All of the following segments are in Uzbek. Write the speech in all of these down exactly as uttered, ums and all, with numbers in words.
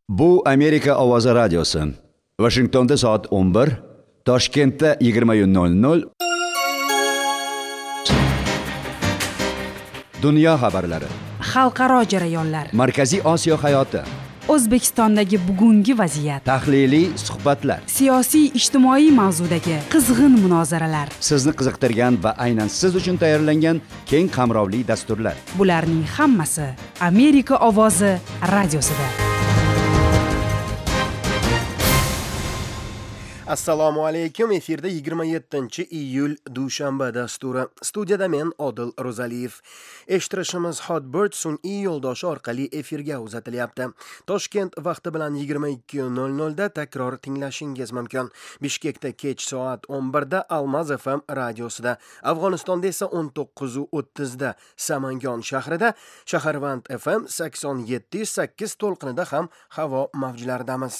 Bu Amerika ovozi radiosi. Washingtonda soat o'n bir, Toshkentda yigirma nol nol. Dunyo xabarlari. Xalqaro jarayonlar. Markaziy Osiyo hayoti. O'zbekistondagi bugungi vaziyat. Tahliliy suhbatlar. Siyosiy ijtimoiy mavzudagi qizg'in munozaralar. Sizni qiziqtirgan va aynan siz uchun tayyorlangan keng qamrovli dasturlar. Bularning hammasi Amerika ovozi radiosida. Assalomu alaykum. Efirda yigirma yettinchi iyul dushanba dasturi. Studiyada men Odil Ro'zaliyev. Eshittirishimiz Hotbird sun'iy yo'ldoshi orqali efirga uzatilyapti. Toshkent vaqti bilan yigirma ikki nol nol da takror tinglashingiz mumkin. Bishkekda kech soat o'n bir da Almaz F M radiosida, Afg'onistonda esa o'n to'qqiz o'ttiz da Samangon shahrida, Shaharvand F M sakson yetti sakkiz to'lqinida ham havo mavjlaridamiz.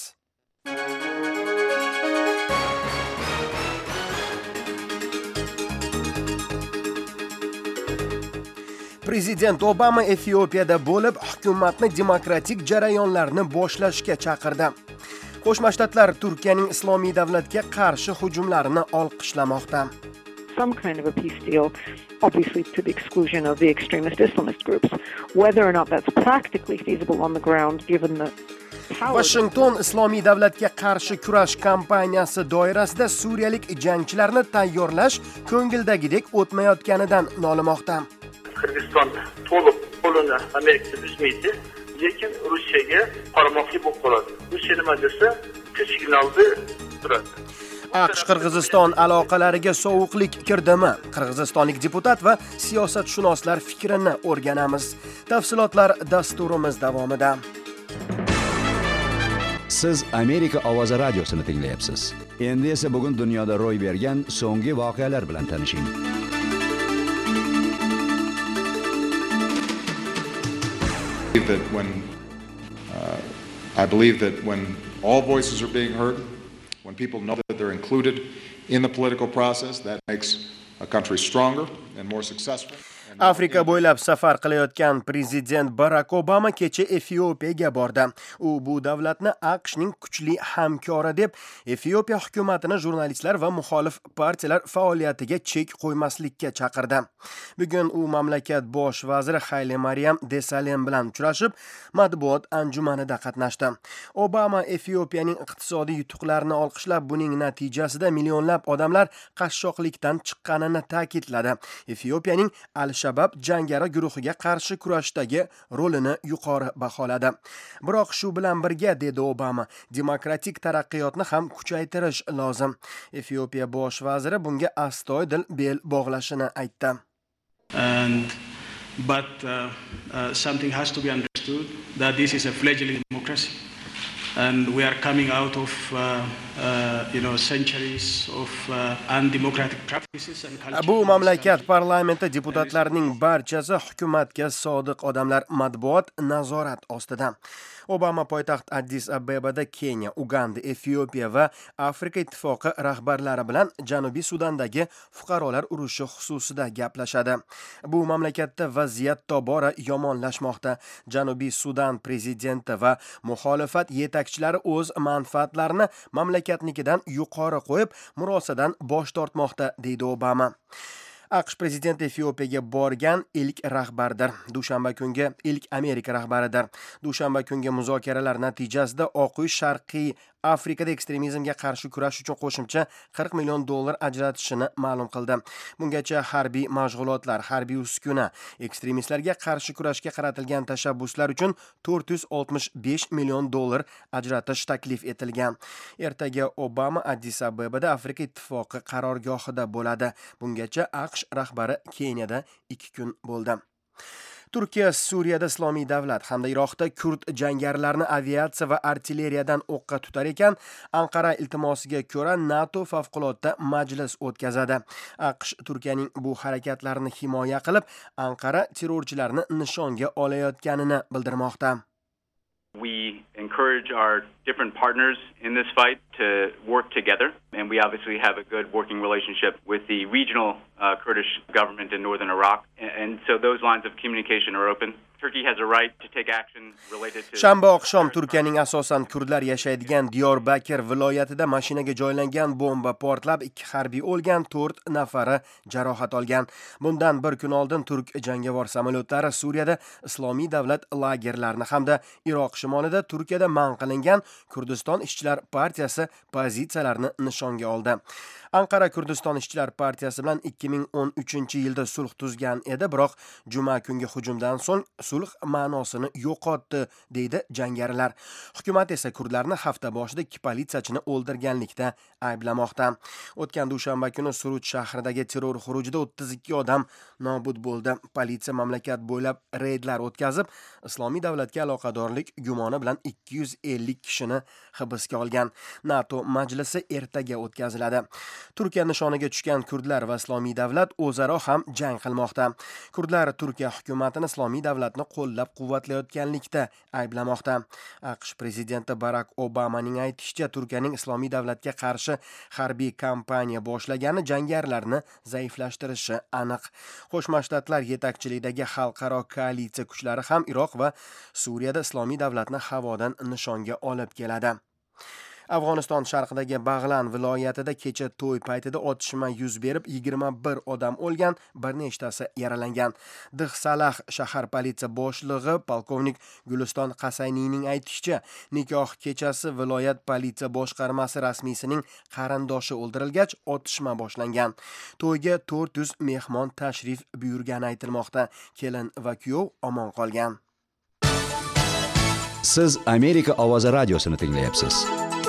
Prezident Obama Efiopiyada bo'lib, hukumatni demokratik jarayonlarni boshlashga chaqirdi. Qo'shma Shtatlar Turkiyaning Islomiy davlatga qarshi hujumlarini olqishlamoqda. Some kind of a peace deal, obviously to the exclusion of the extremist Islamist groups. Whether or not that's practically feasible on the ground, given the Washington Islomiy davlatga qarshi kurash kampaniyasi doirasida suriyalik jangchilarni tayyorlash ko'ngildagidek o'tmayotganidan nolimoqda. Qirg'iziston to'liq qo'lini Amerika uzmaydi, lekin Rossiyaga qaramoqchi bo'lib qoladi. Rossiya nima desa, kuch signalni turadi. AQSh Qirg'iziston aloqalariga sovuqlik kirdimi? Qirg'izistonlik deputat va siyosatshunoslar fikrini o'rganamiz. Tafsilotlar dasturimiz davomida. Siz Amerika ovozi radiosini tinglayapsiz. Endi esa bugun dunyoda ro'y bergan so'nggi voqealar bilan tanishing. That when uh, I believe that when all voices are being heard, when people know that they're included in the political process, that makes a country stronger and more successful. Afrika bo'ylab safar qilayotgan prezident Barack Obama kecha Efiopiyaga bordi. U bu davlatni AQShning kuchli hamkori deb, Efiopiya hukumatini jurnalistlar va muxolif partiyalar faoliyatiga chek qo'ymaslikka chaqirdi. Bugun u mamlakat bosh vaziri Hayle Mariam Desalegn bilan uchrashib, matbuot anjumanida qatnashdi. Obama Efiopiyaning iqtisodiy yutuqlarini olqishlab, buning natijasida millionlab odamlar qashshoqlikdan chiqqanini ta'kidladi. Efiopiyaning Al-Shabab jangari guruhiga qarshi kurashdagi rolini yuqori baholadi. Biroq shu bilan birga, dedi Obama, demokratik taraqqiyotni ham kuchaytirish lozim. Efiopiya bosh vaziri bunga astoydil bel bog'lashini aytdi. And but uh, uh, something has to be understood that this is a fledgling democracy. And we are coming out of, uh, uh, you know, centuries of uh, undemocratic practices and culture. Bu mamlakat parlamenti deputatlarining barchasi hukumatga sodiq odamlar, matbuot nazorat ostida. Obama poytaxt Addis Abebada Keniya, Uganda, Efiopiya va Afrika ittifoqi rahbarlari bilan Janubiy Sudandagi fuqarolar urushi xususida gaplashadi. Bu mamlakatda vaziyat tobora yomonlashmoqda. Janubiy Sudan prezidenti va muxolifat yetakchilari o'z manfaatlarini mamlakatnikidan yuqori qo'yib, murosadan bosh tortmoqda, deydi Obama. AQSh prezidenti Efiopiyaga borgan ilk rahbardir. Dushanba kungi ilk Amerika rahbaridir. Dushanba kungi muzokaralar natijasida Oq uy Sharqiy Afrikada ekstremizmga qarshi kurash uchun qo'shimcha qirq million dollar ajratishini ma'lum qildi. Bungacha harbiy mashg'ulotlar, harbiy uskuna, ekstremistlarga qarshi kurashga qaratilgan tashabbuslar uchun to'rt yuz oltmish besh million dollar ajratish taklif etilgan. Ertaga Obama Addis Abebada Afrika ittifoqi qarorgohida bo'ladi. Bungacha AQSh rahbari Keniyada ikki kun bo'ldi. Turkiya Suriyada Islomiy davlat hamda Iroqda kurd jangarilarni aviatsiya va artilleriyadan o'qqa tutar ekan, Anqara iltimosiga ko'ra NATO favqulodda majlis o'tkazadi. AQSh Turkiyaning bu harakatlarini himoya qilib, Anqara terrorchilarni nishonga olayotganini bildirmoqda. We encourage our different partners in this fight to work together, and we obviously have a good working relationship with the regional uh, Kurdish government in northern Iraq, and, and so those lines of communication are open. Turkey has a right to take action related to Shanba oqshom Turkiyaning asosan kurdlar yashaydigan Diyarbakir viloyatida mashinaga joylangan bomba portlab ikki harbiy o'lgan, to'rt nafari jarohat olgan. Bundan bir kun oldin turk jangovar samolyotlari Suriyada Islomiy davlat lagerlarini hamda Iroq shimolida Turkiyada man qilingan Kurdiston ishchilar partiyasi pozitsiyalarini nishonga oldi. Anqara Kurdiston ishchilar partiyasi bilan ikki ming o'n uchinchi yilda sulh tuzgan edi, biroq juma kungi hujumdan so'ng sulh ma'nosini yo'qotdi, deydi jangarilar. Hukumat esa kurdlarni hafta boshida ikki politsiyachini o'ldirganlikda ayblamoqda. O'tgan dushanba kuni Suruj shahridagi terror xurujida o'ttiz ikki odam nobud bo'ldi. Politsiya mamlakat bo'ylab reydlar o'tkazib, Islomiy davlatga aloqadorlik gumoni bilan ikki yuz ellik kishini hibsga olgan. NATO majlisi ertaga o'tkaziladi. Turkiya nishoniga tushgan kurdlar va Islomiy davlat o'zaro ham jang qilmoqda. Kurdlar Turkiya hukumatini Islomiy davlatni qo'llab-quvvatlayotganlikda ayblamoqda. AQSh prezidenti Barack Obamaning aytishicha, Turkiyaning Islomiy davlatga qarshi harbiy kampaniya boshlagani jangarilarni zaiflashtirishi aniq. Qo'shma Shtatlar yetakchiligidagi xalqaro koalitsiya kuchlari ham Iroq va Suriyada Islomiy davlatni havodan nishonga olib keladi. Afg'oniston sharqidagi Bag'lan viloyatida kecha to'y paytida otishma yuz berib, yigirma bir odam o'lgan, bir nechtasi yaralangan. Dihsalah shahar politsiya boshlig'i polkovnik Guliston Qasayniyning aytishicha, nikoh kechasi viloyat politsiya boshqarmasi rasmiysining qarindoshi o'ldirilgach, otishma boshlangan. To'yga to'rt yuz mehmon tashrif buyurgani aytilmoqda. Kelin va kuyov omon qolgan. Siz Amerika ovozi radiosini tinglayapsiz.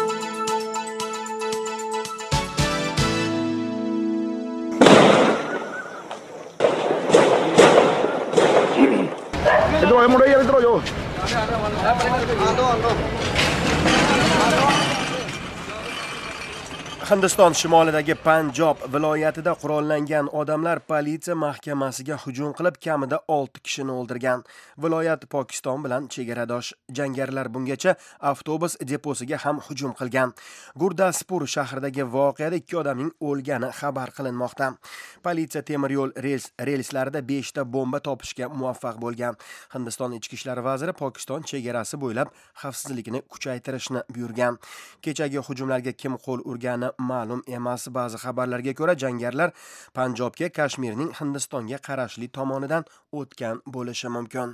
Hindiston shimolidagi Panjob viloyatida qurollangan odamlar politsiya mahkamasiga hujum qilib, kamida olti kishini o'ldirgan. Viloyat Pokiston bilan chegaradosh. Jangarilar bungacha avtobus deposiga ham hujum qilgan. Gurdaspur shahridagi voqeada ikki odamning o'lgani xabar qilinmoqda. Politsiya temir yo'l rels relslarida besh ta bomba topishga muvaffaq bo'lgan. Hindiston ichki ishlar vaziri Pokiston chegarasi bo'ylab xavfsizlikni kuchaytirishni buyurgan. Kechagi hujumlarga kim qo'l urgani ma'lum emas. Ba'zi xabarlarga ko'ra, jangarilar Panjobga Kashmirning Hindistonga qarashli tomonidan o'tgan bo'lishi mumkin.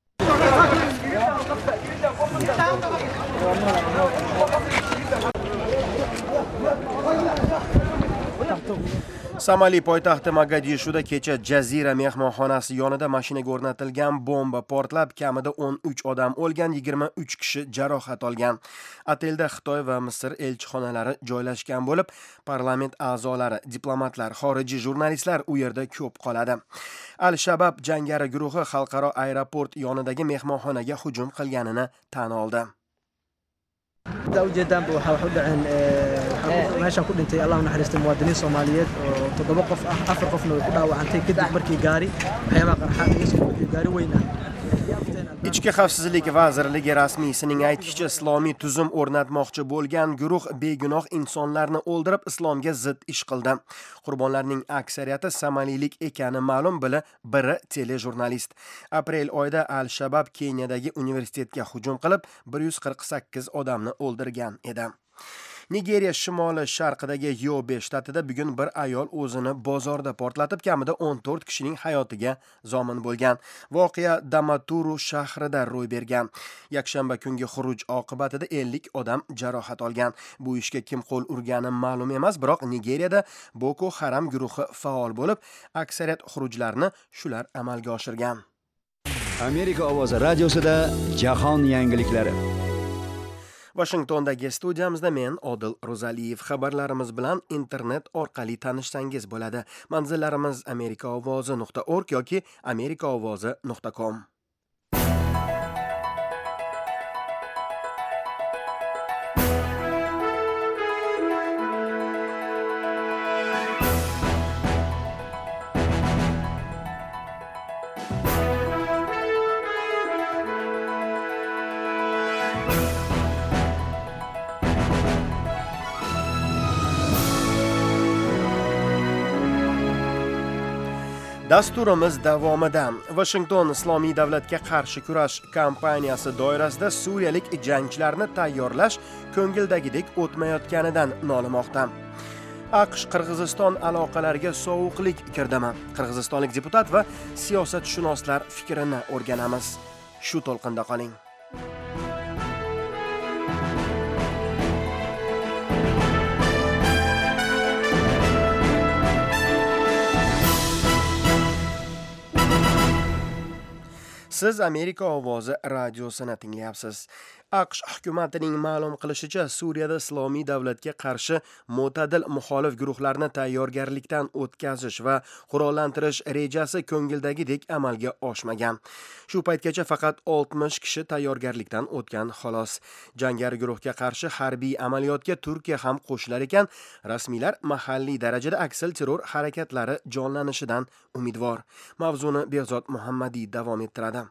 Somali poytaxti Mogadishuda kecha Jazira mehmonxonasi yonida mashinaga o'rnatilgan bomba portlab, kamida o'n uch odam o'lgan, yigirma uch kishi jarohat olgan. Otelda Xitoy va Misr elchixonalari joylashgan bo'lib, parlament a'zolari, diplomatlar, xorijiy jurnalistlar u yerda ko'p qoladi. Al-Shabab jangari guruhi xalqaro aeroport yonidagi mehmonxonaga hujum qilganini tan oldi. ujeedaan waxa u dhaceen meeshan ku dhintay Allah naxariisto muwaadiniin Soomaaliyeed oo toddoba qof ah, afar qofna way ku dhaawacantay kadib markii gaari waxyaabo qarxa laga soo gudbiyay gaari weyn ah. Ichki xavfsizlik vazirligi rasmiysining aytishicha, islomiy tuzum o'rnatmoqchi bo'lgan guruh begunoh insonlarni o'ldirib, islomga zid ish qildi. Qurbonlarning aksariyati somalilik ekani ma'lum, bili biri telejurnalist. Aprel oyida Al-Shabab Keniyadagi universitetga hujum qilib, bir yuz qirq sakkiz odamni o'ldirgan edi. Nigeriya shimoli sharqidagi Yobe shtatida bugun bir ayol o'zini bozorda portlatib, kamida o'n to'rt kishining hayotiga zomin bo'lgan. Voqea Damaturu shahrida ro'y bergan. Yakshanba kungi xuruj oqibatida ellik odam jarohat olgan. Bu ishga kim qo'l urgani ma'lum emas, biroq Nigeriyada Boko Haram guruhi faol bo'lib, aksariyat xurujlarni shular amalga oshirgan. Amerika ovozi radiosida jahon yangiliklari. Washingtondagi studiyamizda men Odil Ro'zaliyev. Xabarlarimiz bilan internet orqali tanishsangiz bo'ladi. Manzillarimiz amerika ovozi nuqta org yoki amerika ovozi nuqta com. Dasturimiz davomida Washington Islomiy davlatga qarshi kurash kampaniyasi doirasida suriyalik jangchilarni tayyorlash ko'ngildagidek o'tmayotganidan nolimoqda. AQSh Qirg'iziston aloqalariga sovuqlik kirdimi? Qirg'izistonlik deputat va siyosatshunoslar fikrini o'rganamiz. Shu to'lqinda qoling. Siz Amerika ovozi radiosini tinglayapsiz. AQSh hukumatining ma'lum qilishicha, Suriyada Islomiy davlatga qarshi mo'tadil muxolif guruhlarni tayyorgarlikdan o'tkazish va qurollantirish rejasi ko'ngildagidek amalga oshmagan. Shu paytgacha faqat oltmish kishi tayyorgarlikdan o'tgan xolos. Jangari guruhga qarshi harbiy amaliyotga Turkiya ham qo'shilar ekan, rasmiylar mahalliy darajada aksil terror harakatlari jonlanishidan umidvor. Mavzuni Behzod Muhammadiy davom ettiradi.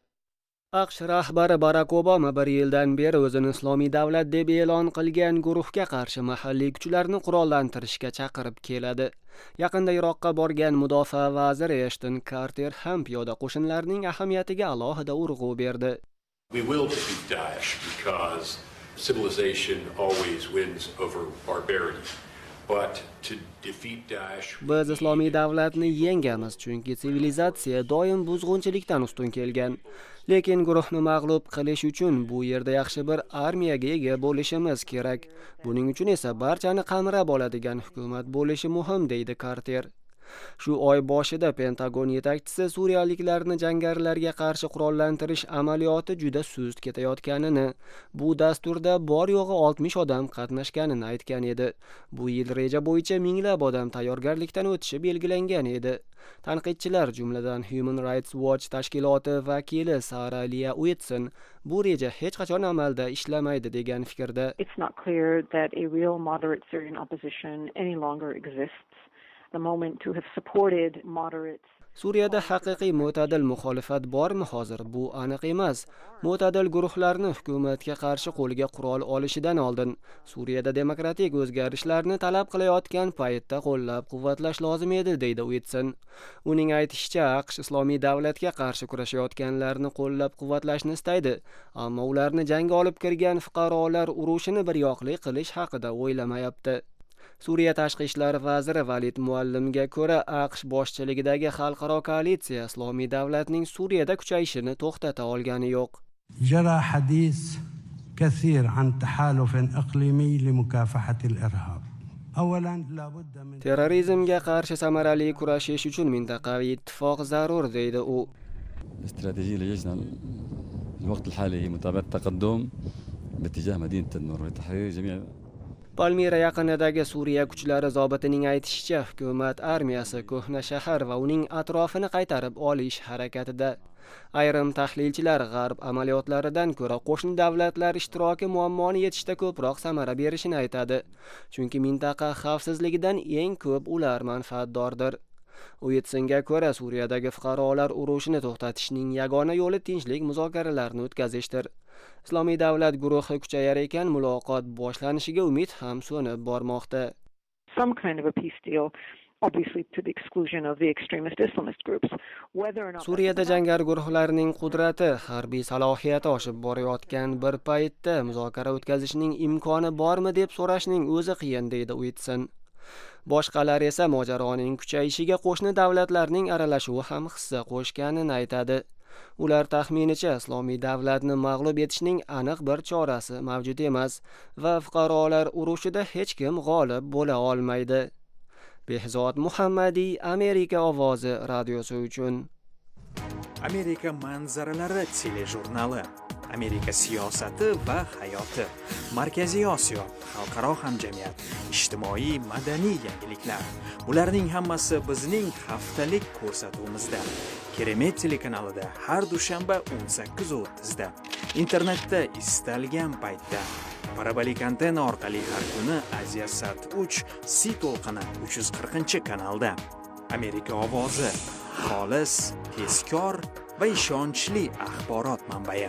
AQSh rahbari Barak Obama bir yildan beri o'zini Islomiy davlat deb e'lon qilgan guruhga qarshi mahalliy kuchlarni qurollantirishga chaqirib keladi. Yaqinda Iroqqa borgan mudofaa vaziri Ashton Carter ham piyoda qo'shinlarning ahamiyatiga alohida urg'u berdi. We will defeat Daesh because civilization always wins over barbarity. But to defeat Daesh, biz Islomiy davlatni yengamiz, chunki sivilizatsiya doim buzg'unchilikdan ustun kelgan. Lekin guruhni mag'lub qilish uchun bu yerda yaxshi bir armiyaga ega bo'lishimiz kerak. Buning uchun esa barchani qamrab oladigan hukumat bo'lishi muhim, deydi Carter. Shu oy boshida Pentagon yetakchisi suriyaliklarni jangarilarga qarshi qurollantirish amaliyoti juda sust ketayotganini, bu dasturda bor yo'g'i oltmish odam qatnashganini aytgan edi. Bu yil reja bo'yicha minglab odam tayyorgarlikdan o'tishi belgilangan edi. Tanqidchilar, jumladan Human Rights Watch tashkiloti vakili Sarah Leah Whitson, bu reja hech qachon amalda ishlamaydi degan fikrda. It's not clear that a real moderate Syrian opposition any longer exists. The moment to have supported moderates. Suriyada haqiqiy mo'tadil muxolifat bormi hozir? Bu aniq emas. Mo'tadil guruhlarni hukumatga qarshi qo'lga qurol olishidan oldin Suriyada demokratik o'zgarishlarni talab qilayotgan paytda qo'llab-quvvatlash lozim edi, deydi Whitson. Uning aytishicha, AQSh Islomiy davlatga qarshi kurashayotganlarni qo'llab-quvvatlashni istaydi, ammo ularni jangga olib kirgan fuqarolar urushini bir yoqli qilish haqida o'ylamayapti. Suriya tashqi ishlar vaziri Valid Muallimga ko'ra, AQSh boshchiligidagi xalqaro koalitsiya Islomiy davlatning Suriyada kuchayishini to'xtata olgani yo'q. جرى حديث كثير عن تحالف إقليمي لمكافحة الإرهاب. أولاً لابد من terrorizmga qarshi samarali kurashish uchun mintaqaviy ittifoq zarur, deydi u. استراتيجية لجيشنا الوقت الحالي هي متابعة التقدم باتجاه مدينة النور وتحرير جميع. Palmira yaqinidagi Suriya kuchlari zobitining aytishicha, hukumat armiyasi ko'hna shahar va uning atrofini qaytarib olish harakatida. Ayrim tahlilchilar g'arb amaliyotlaridan ko'ra qo'shni davlatlar ishtiroki muammoni yechishda ko'proq samara berishini aytadi, chunki mintaqa xavfsizligidan eng ko'p ular manfaatdordir. Uyetsinga ko'ra, Suriyadagi fuqarolar urushini to'xtatishning yagona yo'li tinchlik muzokaralarni o'tkazishdir. Islomiy davlat guruhi kuchayar ekan, muloqot boshlanishiga umid ham so'nib bormoqda. Some kind of a peace deal, obviously to the exclusion of the extremist Islamist groups. Whether or not Suriyada jangar guruhlarining qudrati, harbiy salohiyati oshib borayotgan bir paytda muzokara o'tkazishning imkoni bormi deb so'rashning o'zi qiyin, deydi Whitson. Boshqalar esa mojaroning kuchayishiga qo'shni davlatlarning aralashuvi ham hissa qo'shganini aytadi. Ular taxminicha Islomiy davlatni mag'lub etishning aniq bir chorasi mavjud emas va fuqarolar urushida hech kim g'olib bo'la olmaydi. Behzod Muhammadiy, Amerika ovozi radiosi uchun. Amerika manzaralari telejurnali. Amerika siyosati va hayoti. Markaziy Osiyo, xalqaro hamjamiyat, ijtimoiy madaniy yangiliklar. Bularning hammasi bizning haftalik ko'rsatuvimizda. Keremet telekanalida har dushanba o'n sakkiz o'ttiz da. Internetda istalgan paytda. Parabolik antenna orqali har kuni Aziyasat uch C to'lqini uch yuz qirqinchi kanalda. Amerika ovozi, xolis, tezkor va ishonchli axborot manbai.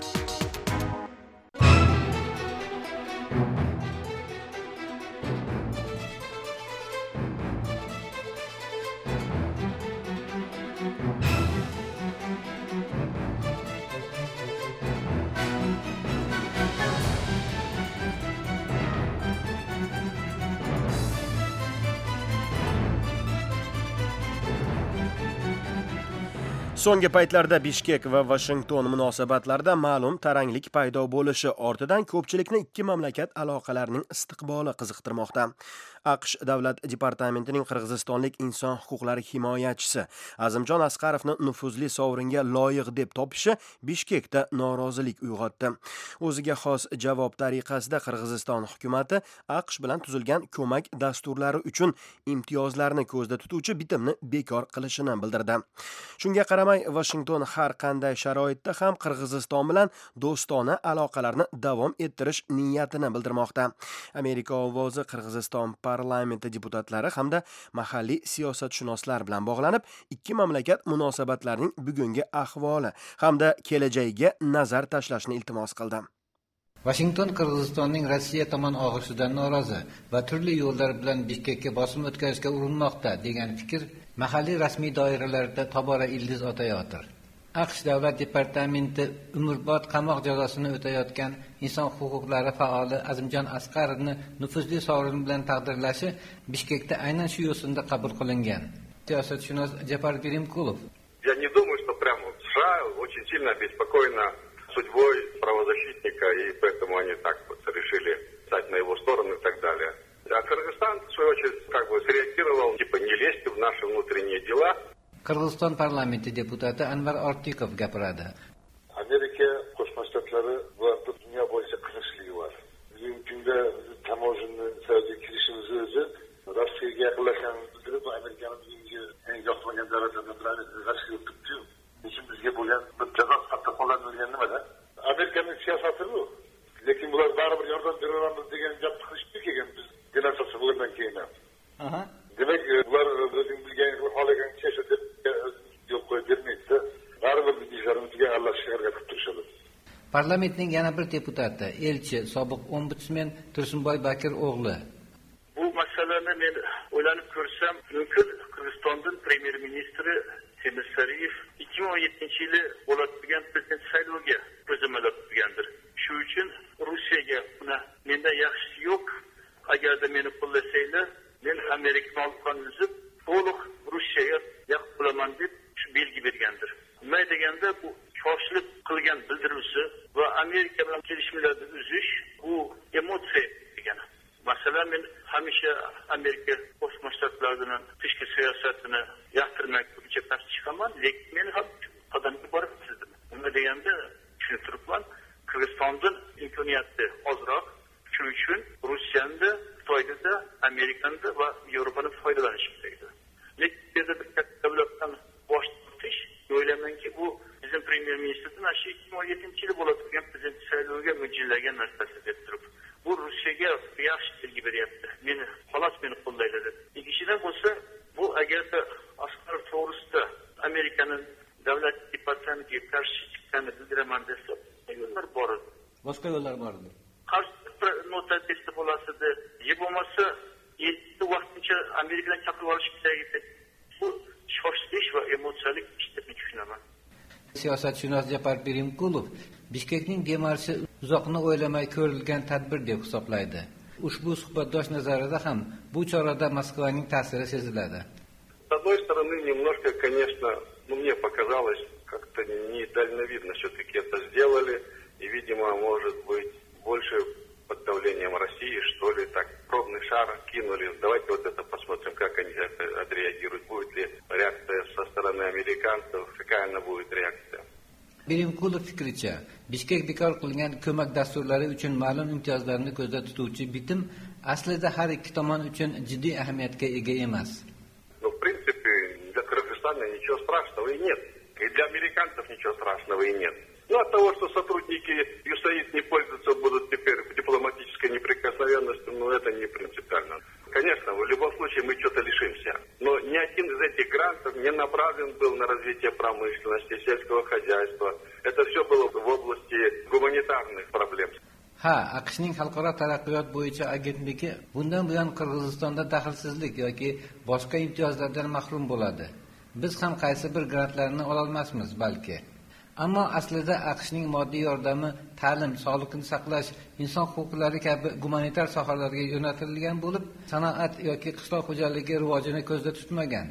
So'nggi paytlarda Bishkek va Washington munosabatlarida ma'lum taranglik paydo bo'lishi ortidan ko'pchilikni ikki mamlakat aloqalarining istiqboli qiziqtirmoqda. AQSh Davlat departamentining Qirg'izistonlik inson huquqlari himoyachisi Azimjon Asqarovni nufuzli sovringa loyiq deb topishi Bishkekda norozilik uyg'otdi. O'ziga xos javob tariqasida Qirg'iziston hukumati AQSh bilan tuzilgan ko'mak dasturlari uchun imtiyozlarni ko'zda tutuvchi bitimni bekor qilishini bildirdi. Shunga qaramay, Washington har qanday sharoitda ham Qirg'iziston bilan do'stona aloqalarni davom ettirish niyatini bildirmoqda. Amerika ovozi Qirg'iziston parlamenti deputatlari hamda mahalliy siyosatshunoslar bilan bog'lanib, ikki mamlakat munosabatlarining bugungi ahvoli hamda kelajagiga nazar tashlashni iltimos qildi. Washington Qirg'izistonning Rossiya tomon og'ishidan norozi va turli yo'llar bilan Bishkekka bosim o'tkazishga urinmoqda degan fikr mahalliy rasmiy doiralarda tobora ildiz otayotir. AQSh Davlat departamenti umrbod qamoq jazosini o'tayotgan inson huquqlari faoli Azimjon Asqarovni nufuzli sovrin bilan taqdirlashi Bishkekda aynan shu yo'sinda qabul qilingan. Siyosatshunos Japar Birimkulov: Я не думаю, что прямо США очень сильно обеспокоены судьбой правозащитника, и поэтому они так вот решили стать на его сторону и так далее. А Кыргызстан, в свою очередь, как бы среагировал, типа, не лезьте в наши внутренние дела. Qirg'iziston parlamenti deputati Anvar Ortikov gapiradi. Amerika Qo'shma Shtatlari bu haqda dunyo bo'yicha qiziqishligi bor. Bugungi kunda tamojinni Saudiyaga kirishimiz o'zi Rossiyaga yaqinlashganimizni bildirib, Amerikani bugungi eng yoqmagan davlatlardan biri Rossiyaga tutdi. Lekin bizga bo'lgan bir jazo sifatida qo'llanilgan nimada? Amerikaning siyosati bu. Lekin bular baribir yordam beramiz degan gap qilishdi kelgan biz demonstratsiya bo'lgandan keyin. Aha. Demak, bular o'zing bilgan xohlagan kishi deb yo'q qo'yib bermaydi. Baribir biz ishlarimizga aralashishga harakat qilib turishadi. Parlamentning yana bir deputati, elchi, sobiq ombudsman Tursunboy Bakir o'g'li: Bu masalani men o'ylanib ko'rsam, mumkin Qirg'izistonning premyer ministri Temir Sariyev ikki ming o'n yettinchi yili bo'ladigan prezident sayloviga ko'zamolab turgandir. Shu uchun Rossiyaga buni menda yaxshisi yo'q, agarda meni qo'llasanglar, men Amerikani olib uzib, to'liq Rossiyaga yaqin bo'laman deb shu belgi bergandir. Nima deganda bu shoshilib qilgan bildiruvchi va Amerika bilan kelishuvlarni uzish bu emotsiya degani. Masalan, men hamisha Amerika Qo'shma Shtatlarining tashqi siyosatini yoqtirmak bo'yicha qarshi chiqaman, lekin men ham qadamga borib chizdim. Nima deganda tushuntiribman, Qirg'izistonning imkoniyati ozroq, shu uchun Rossiyada, Xitoyda, Amerikada va Yevropadan foydalanish kerak. Lekin bizda bir katta davlatdan bosh tortish, o'ylaymanki, bu bizim premyer ministrning shu ikki ming o'n yettinchi yili bo'ladigan prezident sayloviga mo'ljallangan narsasi deb turib, bu Rossiyaga yaxshi belgi beryapti. Meni xolos meni qo'llaydi. Ikkinchidan bo'lsa, bu agarda Asqarov to'g'risida Amerikaning davlat departamentiga qarshi chiqqanini bildiraman desa, yo'llar bor. Boshqa yo'llar bordi. Qarshi nota testi bo'lasida, ye bo'lmasa, yetti vaqtincha Amerikadan chaqirib olish kerak edi. Bu shoshilish va emotsiyalik ish deb tushunaman. Siyosatshunos Japar Birimkulov Bishkekning demarshi uzoqni o'ylamay ko'rilgan tadbir deb hisoblaydi. Ushbu suhbatdosh nazarida ham bu chorada Moskvaning ta'siri seziladi. С одной стороны, немножко, конечно, ну, мне показалось, как-то недальновидно все-таки это сделали, и, видимо, может быть, больше под давлением России, что ли, так, пробный шар кинули. Давайте вот это посмотрим, как они это отреагируют. Будет ли реакция со стороны американцев, какая она будет реакция. Birimkulov fikricha, Bishkek bekor qilingan ko'mak dasturlari uchun ma'lum imtiyozlarni ko'zda tutuvchi bitim aslida har ikki tomon uchun jiddiy ahamiyatga ega emas. Ну, в принципе, для Кыргызстана ничего страшного и нет. И для американцев ничего страшного и нет. Ну, от того, что сотрудники ю эс эй ай ди не пользуются будут теперь дипломатической неприкосновенностью, ну, это не принципиально. Конечно, в любом случае мы что-то лишимся. Но ни один из этих грантов не направлен был на развитие промышленности, сельского хозяйства. Это все было в области гуманитарных проблем. Ha, AQShning xalqaro taraqqiyot bo'yicha agentligi bundan buyon Qirg'izistonda daxlsizlik yoki boshqa imtiyozlardan mahrum bo'ladi. Biz ham qaysi bir grantlarni ola olmasmiz balki. Ammo aslida AQShning moddiy yordami ta'lim, sog'liqni saqlash, inson huquqlari kabi gumanitar sohalarga yo'naltirilgan bo'lib, sanoat yoki qishloq xo'jaligi rivojini ko'zda tutmagan.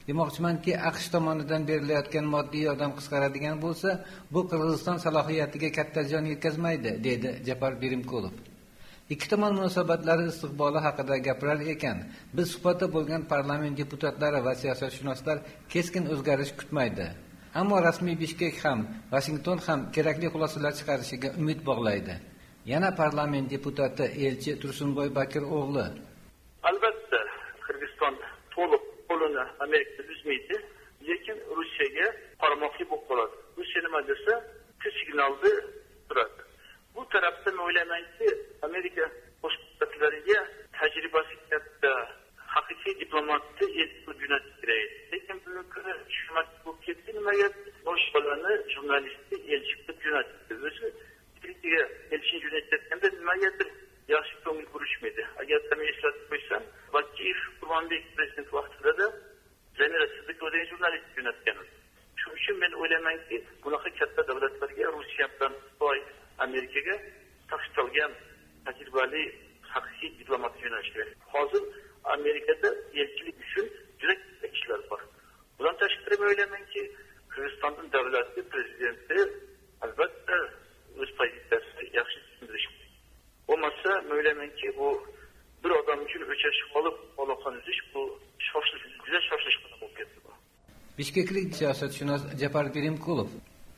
demoqchimanki, AQSh tomonidan berilayotgan moddiy yordam qisqaradigan bo'lsa, bu Qirg'iziston salohiyatiga katta ziyon yetkazmaydi, dedi Japar Birimkulov. Ikki tomon munosabatlari istiqboli haqida gapirar ekan, biz suhbatda bo'lgan parlament deputatlari va siyosatshunoslar keskin o'zgarish kutmaydi. Ammo rasmiy Bishkek ham, Washington ham kerakli xulosalar chiqarishiga umid bog'laydi. Yana parlament deputati elchi Tursunboy Bakir o'g'li. Albatta, Qirg'iziston to'liq qo'lini Amerika uzmaydi, lekin Rossiyaga qarmoqli bo'lib qoladi. Rossiya nima desa, signalni turadi. Bu tarafdan o'ylaymanki, Amerika qo'shnilarga tajribasi katta, haqiqiy diplomatni elchi jo'natish kerak. Lekin bugungi kunda hukumat bu ketdi, nimaga boshqalarni jurnalistni elchi qilib jo'natdi. O'zi Turkiyaga elchi jo'natayotganda nimagadir yaxshi ko'ngil ko'rishmaydi. Agar men eslatib qo'ysam, Bakiyev Qurbonbek prezident vaqtida Jamila Siddiqova jurnalist jo'natgan. Shuning uchun men o'ylaymanki, bunaqa katta davlatlarga Rossiya bilan Xitoy, Amerikaga taqishtalgan tajribali haqiqiy diplomat yo'nalish kerak. Hozir Amerikada elchilik uchun juda katta ishlar bor. Bundan tashqari men o'ylaymanki, Qirg'izistonning davlati prezidenti albatta o'z pozitsiyasini yaxshi tushundirishi kerak. Bo'lmasa, men o'ylaymanki, bu bir odam uchun o'chashib qolib, aloqani uzish bu shoshish, juda shoshish bo'lib ketdi. Bishkeklik siyosatshunos Japar Birimkulov.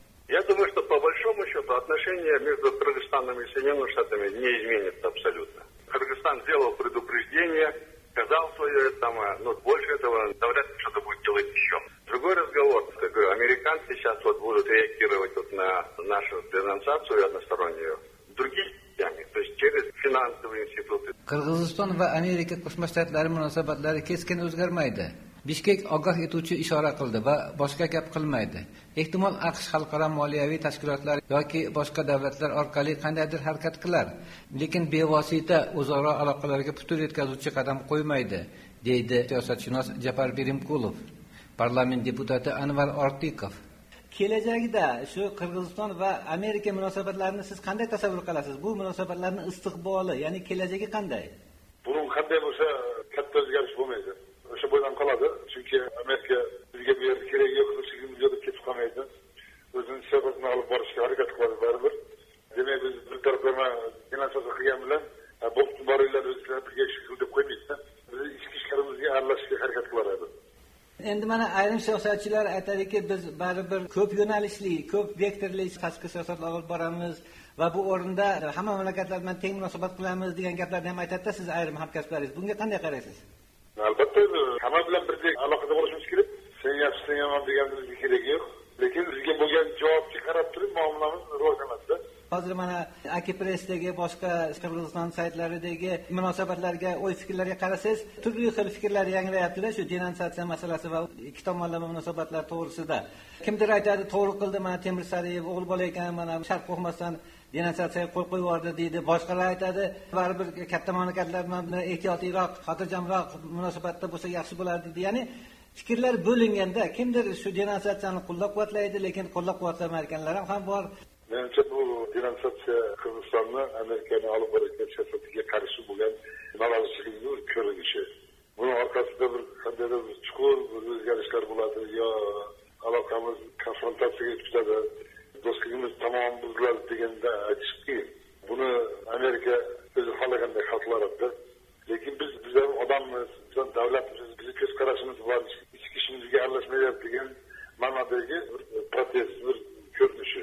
Я думаю, что по большому счету отношения между Кыргызстаном и Соединенными Штатами не изменятся абсолютно. Кыргызстан сделал предупреждение, сказал свое самое, но больше этого вряд ли что-то будет делать еще. Другой разговор. Как говорю, американцы сейчас вот будут реагировать вот на нашу денонсацию одностороннюю другими путями, то есть через финансовые институты. Qirg'iziston va Amerika Qo'shma Shtatlari munosabatlari keskin o'zgarmaydi. Bishkek ogoh etuvchi ishora qildi va boshqa gap qilmaydi. Ehtimol AQSh xalqaro moliyaviy tashkilotlar yoki boshqa davlatlar orqali qandaydir harakat qilar, lekin bevosita o'zaro aloqalarga putur yetkazuvchi qadam qo'ymaydi, deydi siyosatshunos Japar Birimkulov. Parlament deputati Anvar Ortiqov. Kelajagida shu Qirg'iziston va Amerika munosabatlarini siz qanday tasavvur qilasiz? Bu munosabatlarning istiqboli, ya'ni kelajagi qanday? Bunun qanday bo'lsa, katta o'zgarish bo'lmaydi. O'sha bo'ydan qoladi. Chunki Amerika bizga bu yerda kerak yo'q, o'zimiz yo'lda ketib qolmaydi. O'zining siyosatini olib borishga harakat qiladi baribir. Demak, biz bir taraflama finansiya qilgan bilan bo'pti boringlar o'zinglar birga ish qil deb qo'ymaydi. Biz ichki ishlarimizga aralashishga harakat qiladi. Endi mana ayrim siyosatchilar aytadiki, biz baribir ko'p yo'nalishli, ko'p vektorli tashqi siyosat olib boramiz va bu o'rinda hamma mamlakatlar bilan teng munosabat qilamiz degan gaplarni ham aytadi. Siz ayrim hamkasblaringiz bunga qanday qaraysiz? Albatta, hamma bilan birdek aloqada bo'lishimiz kerak. Sen yaxshi, sen yomon degan bizga kerak yo'q. Lekin bizga bo'lgan javobga qarab turib muomalamiz rivojlanadi. Hozir mana Akipressdagi boshqa Qirg'iziston saytlaridagi munosabatlarga, o'y fikrlarga qarasangiz, turli xil fikrlar yangrayapti-da shu denonsatsiya masalasi va ikki tomonlama munosabatlar to'g'risida. Kimdir aytadi, to'g'ri qildi, mana Temir Sariyev o'g'il bola ekan, mana shart qo'ymasdan denonsatsiyaga qo'l qo'yib yubordi deydi. Boshqalar aytadi, baribir katta mamlakatlar bilan ehtiyotliroq, xotirjamroq munosabatda bo'lsa yaxshi bo'lardi deydi. Ya'ni fikrlar bo'linganda kimdir shu denonsatsiyani qo'llab-quvvatlaydi, lekin qo'llab-quvvatlamayotganlar ham bor. Menimcha bu denonsatsiya Qirg'izistonni Amerikaning olib borayotgan siyosatiga qarshi bo'lgan norozichilikning ko'rinishi. Buning orqasida bir qandaydir bir chuqur o'zgarishlar bo'ladi yo aloqamiz konfrontatsiyaga tutadi, do'stligimiz tamom buziladi deganda aytish qiyin. Buni Amerika o'zi xohlaganday xalqlarida, lekin biz bizlar odammiz, bizlar davlatmiz, bizning ko'z qarashimiz bor, ichki ishimizga aralashmayapti degan ma'nodagi bir protest, bir ko'rinishi.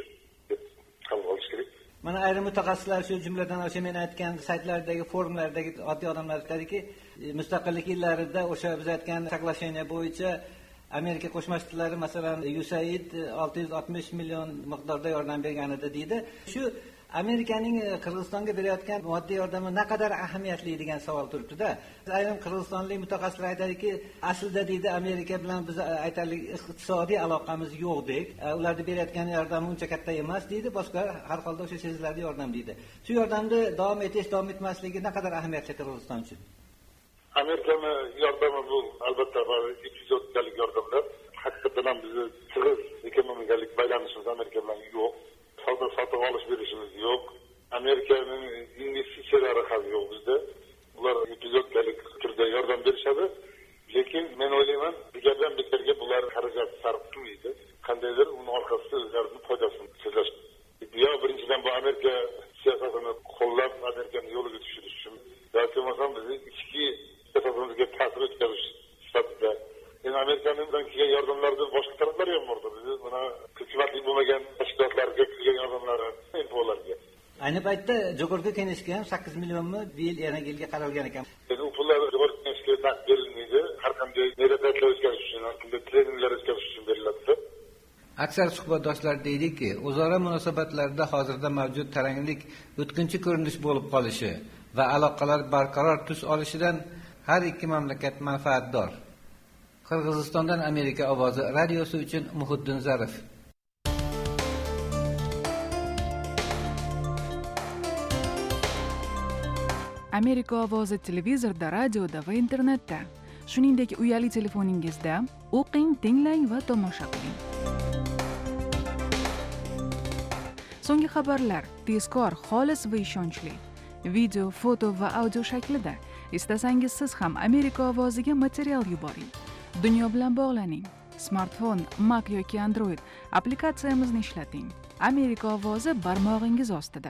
Mana ayrim mutaxassislar shu jumladan o'sha men aytgan saytlardagi, forumlardagi oddiy odamlar aytadiki, mustaqillik yillarida o'sha biz aytgan soglasheniya bo'yicha Amerika Qo'shma Shtatlari masalan U S A I D olti yuz oltmish million miqdorda yordam bergan edi deydi. Shu Amerikaning Qirg'izistonga berayotgan moddiy yordami naqadar ahamiyatli degan savol turibdi-da. Ayrim qirg'izistonlik mutaxassislar aytadiki, aslida deydi Amerika bilan biz aytalik iqtisodiy aloqamiz yo'qdek, ularga berayotgan yordam uncha katta emas deydi, boshqa har holda o'sha sezilarli yordam deydi. Shu yordamni davom etish, davom etmasligi naqadar ahamiyatli Qirg'iziston uchun. Amerikaning yordami bu albatta epizodlik yordamlar. Haqiqatan ham bizni tig'iz ekonomik baylanishimiz Amerika bilan yo'q. Savdo sotib olish berishimiz yo'q. Amerikaning investitsiyalari ham yo'q bizda. Ular epizodlik turda yordam berishadi. Lekin men o'ylayman, bu yerdan bekarga Amerikani yo'liga tushirish uchun yoki bo'lmasam bizni ichki siyosatımizga ta'sir o'tkazish sifatida. Endi Amerikandan kelgan yordamlarda boshqa taraflar ham bor. Biz buni hukumatli bo'lmagan tashkilotlarga kelgan yordamlari, infolarga. Ayni paytda Jogorga Keneshga ham sakkiz millionmi bir yil yana yilga qaralgan ekan. Endi u pullar Jogorga Keneshga naqd berilmaydi. Har qanday neratlar o'tkazish uchun, har qanday treninglar o'tkazish uchun beriladi. Aksar suhbatdoshlar deydiki, o'zaro munosabatlarda hozirda mavjud taranglik o'tkinchi ko'rinish bo'lib qolishi va aloqalar barqaror tus olishidan har ikki mamlakat manfaatdor. Qirg'izistondan Amerika ovozi radiosi uchun Muhiddin Zarif. Amerika ovozi televizorda, radioda va internetda, shuningdek uyali telefoningizda o'qing, tinglang va tomosha qiling. So'nggi xabarlar tezkor, xolis va ishonchli. Video, foto va audio shaklida. Istasangiz siz ham Amerika ovoziga material yuboring. Dunyo bilan bog'laning. Smartfon, Mac yoki Android applikatsiyamizni ishlating. Amerika ovozi barmog'ingiz ostida.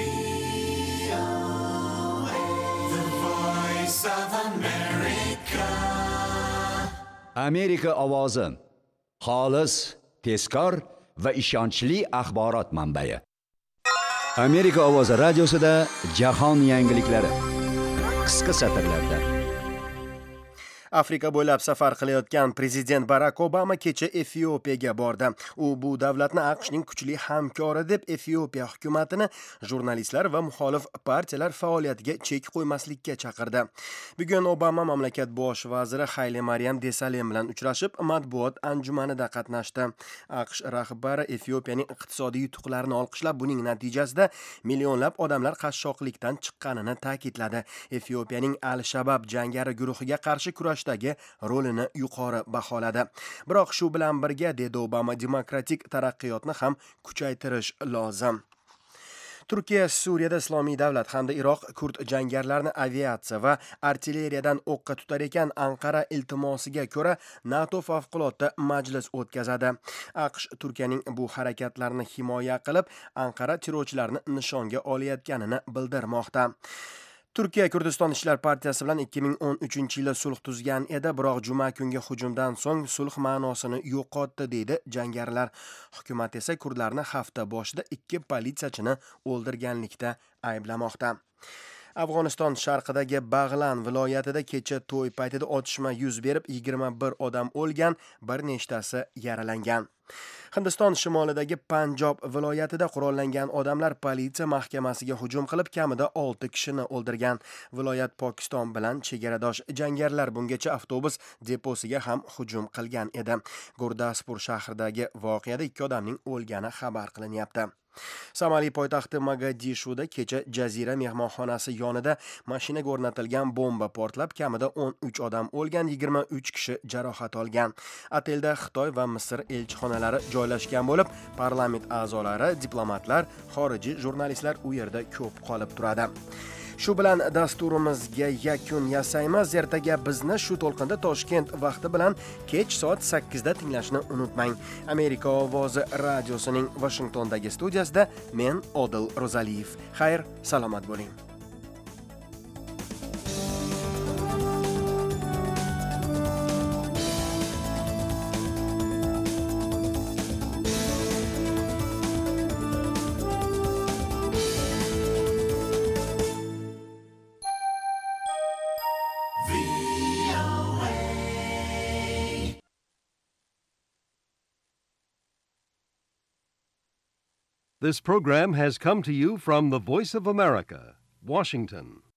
Amerika ovozi. Xolis, tezkor va ishonchli axborot manbai. Amerika ovozi radiosida jahon yangiliklari. Qisqa satrlarda. Afrika bo'ylab safar qilayotgan prezident Barack Obama kecha Efiopiyaga bordi. U bu davlatni AQShning kuchli hamkori deb Efiopiya hukumatini jurnalistlar va muxolif partiyalar faoliyatiga chek qo'ymaslikka chaqirdi. Bugun Obama mamlakat bosh vaziri Hayle Mariam Desalegn bilan uchrashib, matbuot anjumanida qatnashdi. AQSh rahbari Efiopiyaning iqtisodiy yutuqlarini olqishlab, buning natijasida millionlab odamlar qashshoqlikdan chiqqanini ta'kidladi. Efiopiyaning Al-Shabab jangari guruhiga qarshi kurash rolini yuqori baholadi. Biroq shu bilan birga, dedi Obama, demokratik taraqqiyotni ham kuchaytirish lozim. Turkiya Suriyada Islomiy davlat hamda Iroq kurd jangarilarini aviatsiya va artilleriyadan o'qqa tutar ekan, Anqara iltimosiga ko'ra NATO favqulodda majlis o'tkazadi. AQSh Turkiyaning bu harakatlarini himoya qilib, Anqara terrorchilarni nishonga olayotganini bildirmoqda. Turkiya Kurdiston ishlar partiyasi bilan ikki ming o'n uchinchi yilda sulh tuzgan edi, biroq juma kungi hujumdan so'ng sulh ma'nosini yo'qotdi, deydi jangarilar. Hukumat esa kurdlarni hafta boshida ikki politsiyachini o'ldirganlikda ayblamoqda. Afg'oniston sharqidagi Bag'lan viloyatida kecha to'y paytida otishma yuz berib, yigirma bir odam o'lgan, bir nechtasi yaralangan. Hindiston shimolidagi Panjob viloyatida qurollangan odamlar politsiya mahkamasiga hujum qilib, kamida olti kishini o'ldirgan. Viloyat Pokiston bilan chegaradosh. Jangarilar bungacha avtobus deposiga ham hujum qilgan edi. Gurdaspur shahridagi voqeada ikki odamning o'lgani xabar qilinyapti. Somali poytaxti Mogadishuda kecha Jazira mehmonxonasi yonida mashinaga o'rnatilgan bomba portlab, kamida o'n uch odam o'lgan, yigirma uch kishi jarohat olgan. Otelda Xitoy va Misr elchixonalari joylashgan bo'lib, parlament a'zolari, diplomatlar, xorijiy jurnalistlar u yerda ko'p qolib turadi. Shu bilan dasturimizga yakun yasaymiz. Ertaga bizni shu to'lqinda Toshkent vaqti bilan kech soat sakkizda tinglashni unutmang. Amerika ovozi radiosining Washingtondagi studiyasida men Odil Rozaliyev. Xayr, salomat bo'ling. This program has come to you from the Voice of America, Washington.